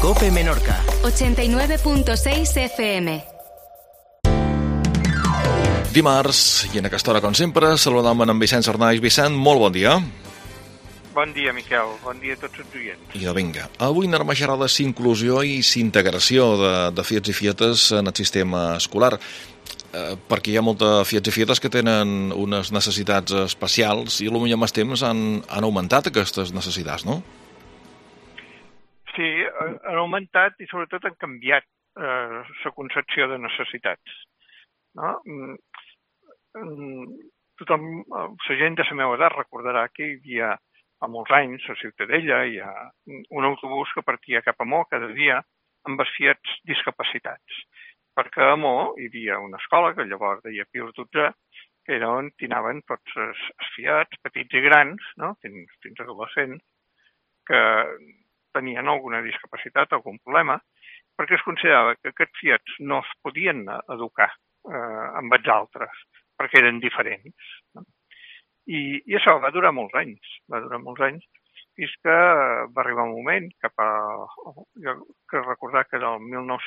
COPE Menorca. 89.6 FM. Dimarts, i en aquesta hora, com sempre, saludam en Vicenç Arnaiz. Vicent, molt bon dia. Bon dia, Miquel. Bon dia a tots els oients. I vinga, avui anem a xerrar de s'inclusió i s'integració de fiets i fietes en el sistema escolar, perquè hi ha molta fiets i fietes que tenen unes necessitats especials i potser amb el temps han augmentat aquestes necessitats, no? Sí, han augmentat i sobretot han canviat la concepció de necessitats. No? Tothom, la gent de la meva edat recordarà que hi havia fa molts anys a Ciutadella hi ha un autobús que partia cap a Mo cada dia amb els fiets discapacitats. Perquè a Mo hi havia una escola que llavors deia Pius XII, que era on anaven tots els fiets, petits i grans, no? fins a adolescents, que tenien alguna discapacitat, algun problema, perquè es considerava que aquests fiets no es podien educar amb els altres, perquè eren diferents. No? I això va durar molts anys, fins que va arribar un moment, jo crec recordar que era el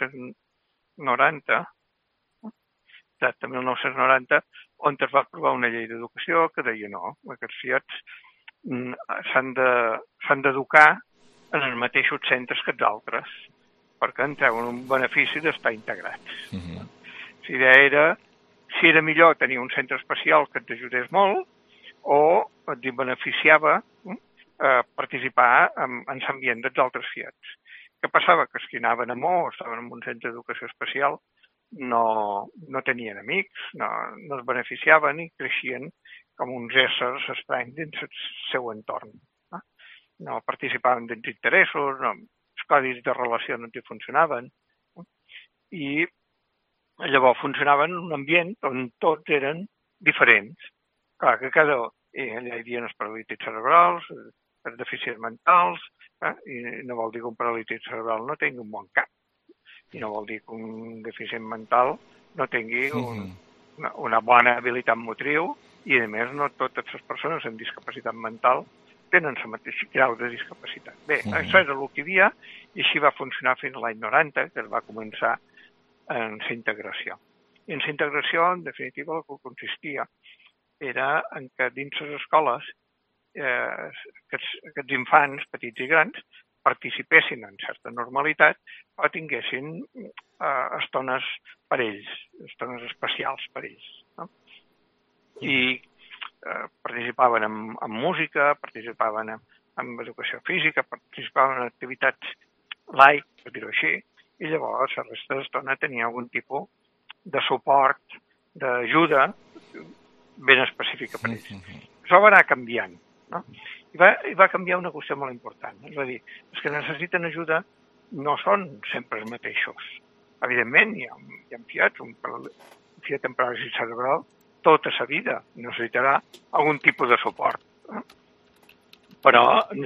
1990, exacte, 1990, on es va aprovar una llei d'educació que deia no, aquests fiets s'han d'educar en els mateixos centres que els altres, perquè en treuen un benefici d'estar integrats. La idea era, si era millor tenir un centre especial que et ajudés molt, o et beneficiava participar en l'ambient dels altres fiets. Què passava? Que els que anaven a Mo o estaven en un centre d'educació especial no tenien amics, no es beneficiaven i creixien com uns éssers estranys dins el seu entorn. No participaven dels interessos, els codis de relació no hi funcionaven, i llavors funcionaven en un ambient on tots eren diferents. Clar, que allà hi havia els paralítics cerebrals, els deficients mentals, i no vol dir que un paralític cerebral no tingui un bon cap, i no vol dir que un deficient mental no tingui una bona habilitat motriu, i a més no totes les persones amb discapacitat mental tenen el mateix grau de discapacitat. Bé, això era el que hi havia, i així va funcionar fins a l'any 90, que es va començar en la integració. I en la integració, en definitiva, el que consistia era en que dins les escoles aquests infants, petits i grans, participessin en certa normalitat, però tinguessin estones per ells, estones especials per ells. No? I participaven en música, participaven en educació física, participaven en activitats light, per dir-ho així, i llavors la resta d'estona tenia algun tipus de suport, d'ajuda ben específica per ells. Això va anar canviant, no? I va canviar una qüestió molt important. És a dir, els que necessiten ajuda no són sempre els mateixos. Evidentment, hi ha fiats, un fiat amb paràlisi cerebral, tota la vida necessitarà algun tipus de suport. Però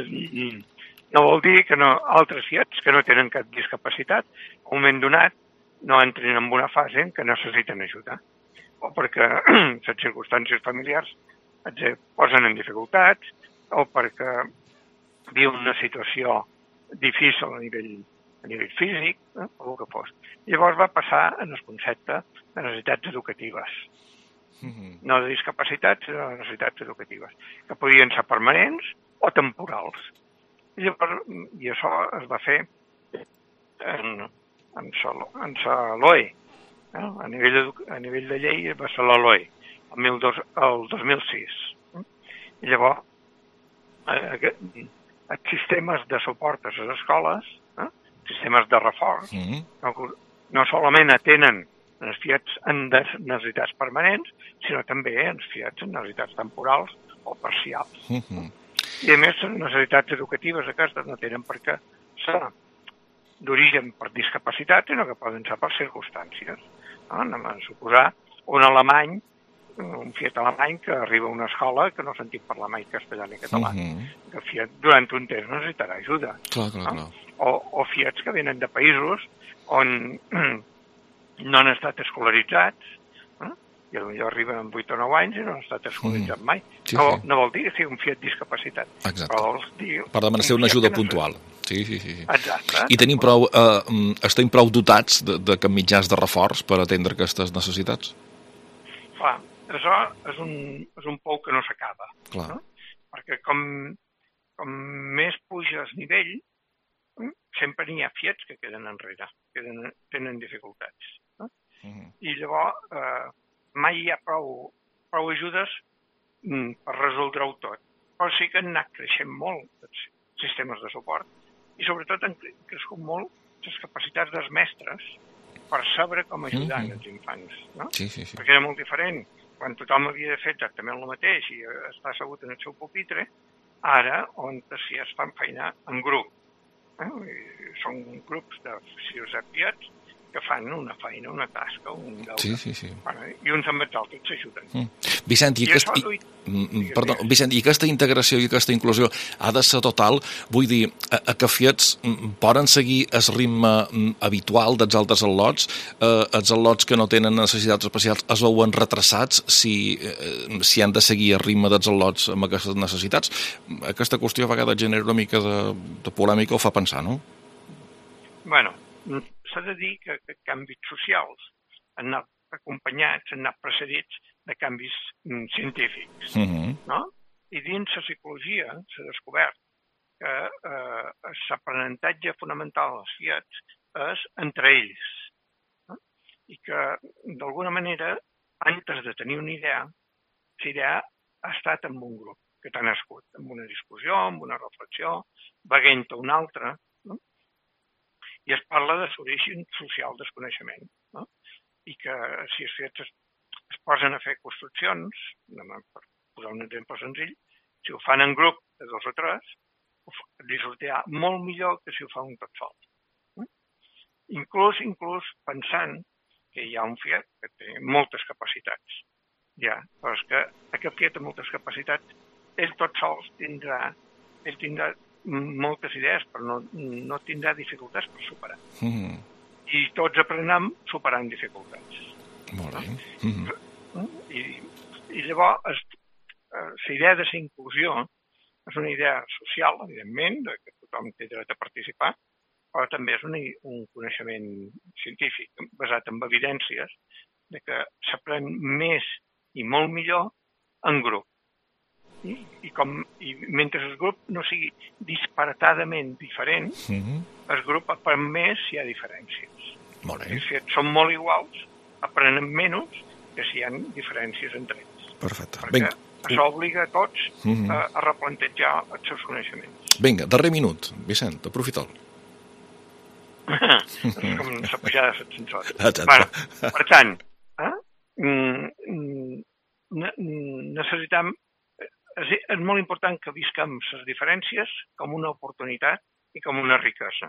no vol dir que altres fiats que no tenen cap discapacitat, a un moment donat, no entrin en una fase en què necessiten ajuda. O perquè les circumstàncies familiars et posen en dificultats, o perquè viu una situació difícil a nivell físic, o el que fos. Llavors va passar en el concepte de necessitats educatives. No de discapacitats, sinó de necessitats educatives, que podien ser permanents o temporals. I això es va fer en la LOE. A nivell de llei va ser la LOE, el 2006. I llavors, els sistemes de suport a les escoles, sistemes de reforç, no solament atenen els fiats en necessitats permanents, sinó també els fiats en necessitats temporals o parcials. I a més, les necessitats educatives aquestes no tenen per què ser d'origen per discapacitat, sinó que poden ser per circumstàncies. Anem a suposar un fiat alemany que arriba a una escola que no ha sentit parlar mai castellà ni català. Que el fiat durant un temps necessitarà ajuda. O fiats que venen de països on no han estat escolaritzats, i potser arriben amb 8 o 9 anys i no han estat escolaritzats mai. No vol dir que sigui un fiat discapacitat. Exacte. Per demanar una ajuda puntual. Sí. Exacte. I estem prou dotats de mitjans de reforç per atendre aquestes necessitats? Clar, això és un pou que no s'acaba. No? Perquè com més puja el nivell, sempre n'hi ha fiets que queden enrere, que tenen dificultats. No? I llavors mai hi ha prou ajudes per resoldre-ho tot. Però sí que han anat creixent molt els sistemes de suport i sobretot han crescut molt les capacitats dels mestres per saber com ajudar els infants. No? Sí. Perquè era molt diferent. Quan tothom havia de fer exactament el mateix i està assegut en el seu pupitre, ara on si es fan feina en grup. Són grups de 6 o 7 fiats que fan una feina, una tasca, un deure. Sí. Bueno, i uns amb els altres s'ajuden. Vicent, i aquesta integració i aquesta inclusió ha de ser total, vull dir, que fiats poden seguir el ritme habitual dels altres al·lots, els al·lots que no tenen necessitats especials es veuen retrasats si han de seguir el ritme dels al·lots amb aquestes necessitats. Aquesta qüestió a vegades genera una mica de polèmica o fa pensar, no? Bueno, s'ha de dir que canvis socials han anat acompanyats, han anat precedits de canvis científics. No? I dins la psicologia s'ha descobert que l'aprenentatge fonamental dels fiats és entre ells. No? I que, d'alguna manera, antes de tenir una idea, la idea ha estat en un grup que t'ha nascut, amb una discussió, amb una reflexió, veient a una altra, no? I es parla de l'origen social del coneixement, no? I que si els fiats es posen a fer construccions, per posar un exemple senzill, si ho fan en grup de 2 o 3, li sortirà molt millor que si ho fa un tot sol. Inclús pensant que hi ha un fiat que té moltes capacitats. Ja, però és que aquest fiat amb moltes capacitats, ell tot sol tindrà moltes idees, però no tindrà dificultats per superar. I tots aprenem superant dificultats. Molt bé. I llavors, la idea de la inclusió és una idea social, evidentment, que tothom té dret a participar, però també és un coneixement científic basat en evidències de que s'aprèn més i molt millor en grup. I mentre el grup no sigui disparatadament diferent, el grup aprèn més si hi ha diferències. Molt bé. Si són molt iguals, aprenen menys que si hi ha diferències entre ells. Perfecte. Perquè això obliga a tots a replantejar els seus coneixements. Vinga, darrer minut. Vicent, aprofita'l. És com la pujada de l'ascensor. Per tant, necessitem... És molt important que visquem les diferències com una oportunitat i com una riquesa.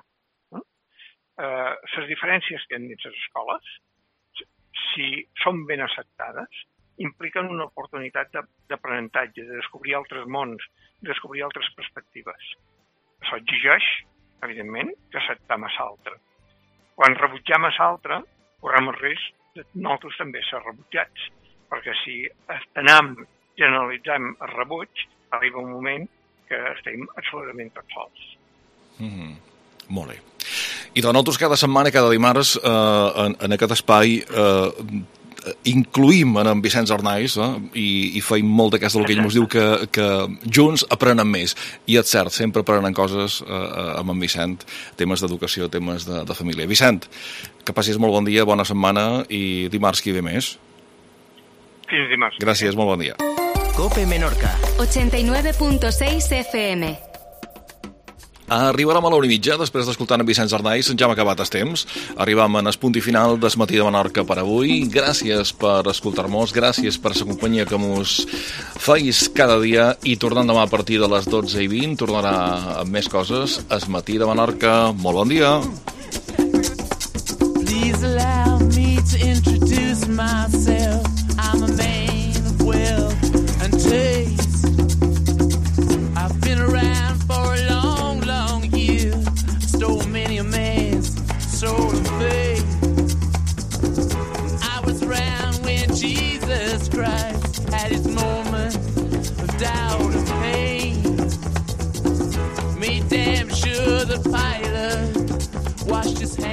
Les diferències que hi ha dins les escoles, si són ben acceptades, impliquen una oportunitat d'aprenentatge, de descobrir altres mons, de descobrir altres perspectives. Això exigeix, evidentment, que acceptem a l'altre. Quan rebutgem a l'altre, correm el risc de nosaltres també ser rebutjats, perquè si generalitzem el rebuig, arriba un moment que estem absolutament tots sols. Molt bé. I de nosaltres cada setmana, cada dimarts, en aquest espai, incluïm en Vicenç Arnaiz i feim molt d'aquesta del que ell ens diu que junts aprenen més. I és cert, sempre aprenen coses amb en Vicent, temes d'educació, temes de família. Vicent, que passis molt bon dia, bona setmana i dimarts qui ve més. Fins dimarts. Gràcies, molt bon dia. COPE Menorca 89.6 FM. Arribarem a l'hora i mitja, després d'escoltar en Vicenç Arnaiz, ja hem acabat el temps. Arribam en el punt i final del Matí de Menorca per avui. Gràcies per escoltar-nos, gràcies per la companyia que mos feis cada dia i tornant demà a partir de les 12:20 tornarà amb més coses. El Matí de Menorca, molt bon dia. Please allow me to introduce myself. I'm a man of wealth and taste. I've been around for a long year. Stole many a man's soul and faith. I was around when Jesus Christ had his moment of doubt and pain. Made damn sure that just